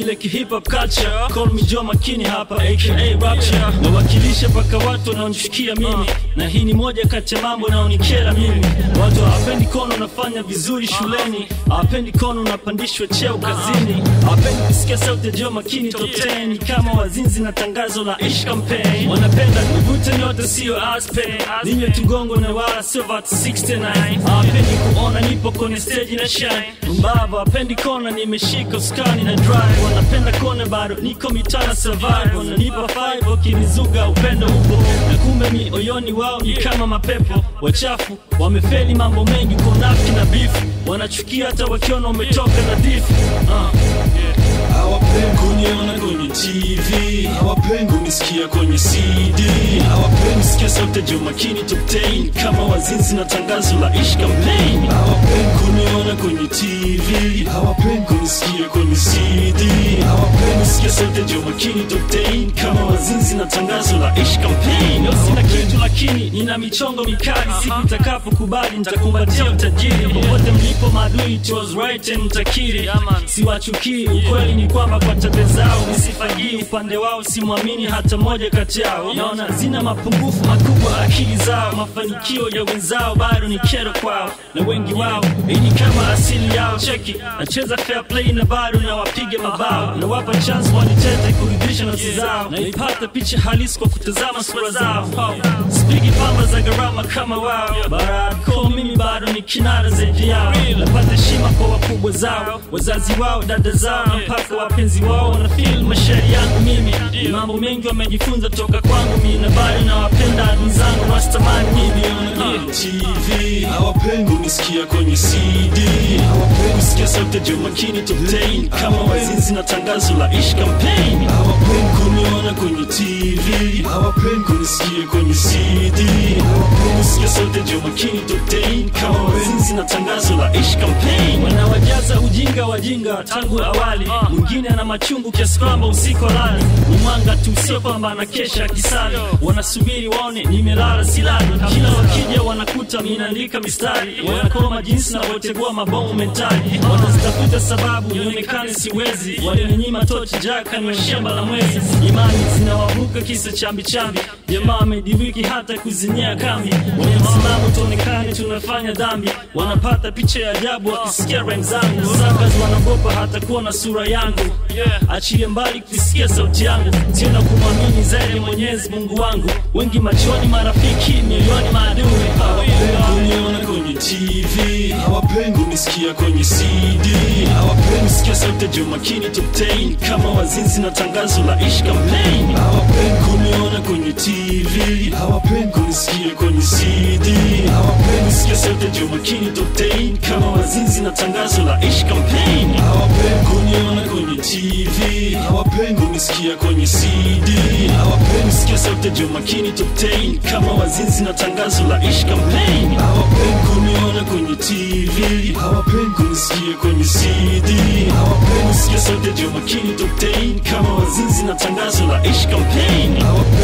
ile hip hop culture. Call me Joe Makini hapa aka Rapture. Nawakilisha paka watu wanaonichukia mimi, na hii ni moja kati ya mambo naonikera mimi. Watu hawapendi kono nafanya vizuri shuleni, hawapendi kono napandishwa cheo kazini, hawapendi kusikia sauti ya Joe Makini top 10 kama wazinzi na tangazo la Ish campaign. Wanapenda nivute nyote sio aspe, ninywe tugongo na wala sio VAT 69. Hawapendi kuona nipo kwenye stage na shine, mbaba hawapendi kona nimeshika uskani na drive. Wanapenda kona bado niko mitana survive, wananipa 5 wakinizuga upendo upo, na kumbe mioyoni wao ni kama mapepo wachafu. Wamefeli mambo mengi kwa nafiki na beef, wanachukia hata wakiona umetoka na diff. Hawapendi kuniona kwenye TV, hawapendi kunisikia kwenye CD, hawapendi sikia sauti ya Joe Makini top 10 kama wazinzi na tangazo la Ish campaign. Hawapendi kuniona kwenye TV, hawapendi kunisikia kwenye CD, hawapendi sikia sauti ya Joe Makini top 10 kama wazinzi na tangazo la Ish campaign. Leo sina kitu lakini nina michongo mikali, siku nitakapokubali nitakumbatia utajiri. Popote mlipo maadui it was right and mtakiri, siwachukii. Ukweli ni kwamba kwa tabia zao nisifagii upande wao, simwamini hata moja kati yao. Naona zina mapungufu makubwa akili zao, mafanikio ya wenzao bado ni kero kwao, na wengi wao ni kama asili yao. Cheki nacheza fair play na bado na wapige mabao, na wapa chance wanitete kuridhisha nafsi zao, na ipata picha halisi kwa kutazama sura zao. Spigi pamba za gharama kama wao, barako mimi bado ni kinara zaidi yao. Napata heshima kwa wakubwa zao, wazazi wao, dada zao, na mpaka wapenzi wao wana feel mashairi yangu mimi. Ni mambo mengi wamejifunza toka kwangu mimi, na bado nawapenda adui zangu wastamani mimi. TV, hawapendi kunisikia kwenye CD, hawapendi kusikia sauti ya Joe Makini top 10 kama wazinzi na tangazo la Ish campaign. Hawapendi kuniona kwenye TV, hawapendi kunisikia kwenye CD, hawapendi kusikia sauti ya Joe Makini top 10 kama wazinzi na tangazo la Ish campaign. Wanawajaza ujinga wajinga tangu awali, mwingine ana machungu kiasi kwamba usiku halali. Mwanga tu sio kwamba anakesha kisali, wanasubiri waone nimelala silali. Kila wakija wanakuta minaandika mistari, wanakoma jinsi na wategua mabomu mentali. Wanazitafuta sababu nionekane siwezi, walininyima tochi jaka ni shamba la mwezi. Imani zinawavuka kisa chambi chambi, jamaa amediwiki hata kuzinyea kambi. Wenye msimamo tuonekane tunafanya dhambi, wanapata picha ya ajabu wakisikia rhyme zangu. Sakas wanagopa hata kuona sura yangu, achilie mbali kusikia sauti yangu. Sio na kumwamini zaidi Mwenyezi Mungu wangu, wengi machoni marafiki, milioni maadui. Hawapendi kuniona kwenye TV, hawapendi kunisikia kwenye CD, hawapendi sikia sauti ya Joe Makini top 10 kama wazinzi na tangazo la Ish campaign. Hawapendi kuniona kwenye TV, hawapendi kunisikia kwenye CD, hawapendi sikia sauti ya Joe Makini top 10 kama wazinzi na tangazo la Ish campaign. Hawapendi kuniona kwenye TV, hawapendi kunisikia kwenye CD, hawapendi sikia sauti ya Joe Makini top 10 kama wazinzi na tangazo la Ish campaign. Hawapendi kuniona kwenye TV, hawapendi kunisikia kwenye CD, hawapendi sikia sauti ya Joe Makini top 10 kama wazinzi na tangazo la Ish campaign.